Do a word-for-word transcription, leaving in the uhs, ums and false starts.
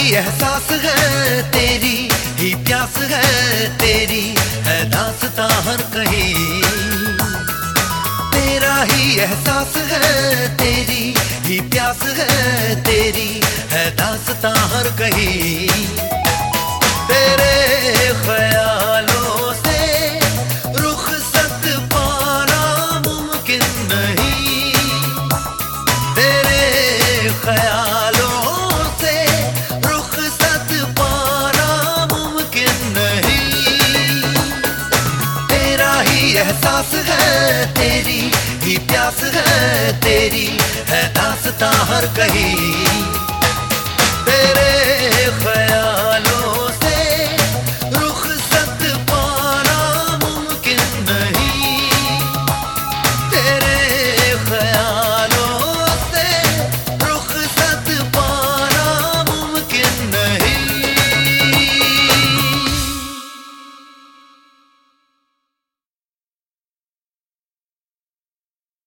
एहसास है, तेरी ही प्यास है, तेरी है दास्तां हर कहीं। तेरा ही एहसास है, तेरी ही प्यास है, तेरी है दास्तां हर कहीं। तेरे ख्यालों से रुखसत पाना मुमकिन नहीं, तेरे ख्यालों से रुखसत पाना मुमकिन नहीं। तेरा ही एहसास है, तेरी ही प्यास है, तेरी है दास्तां हर कहीं। तेरे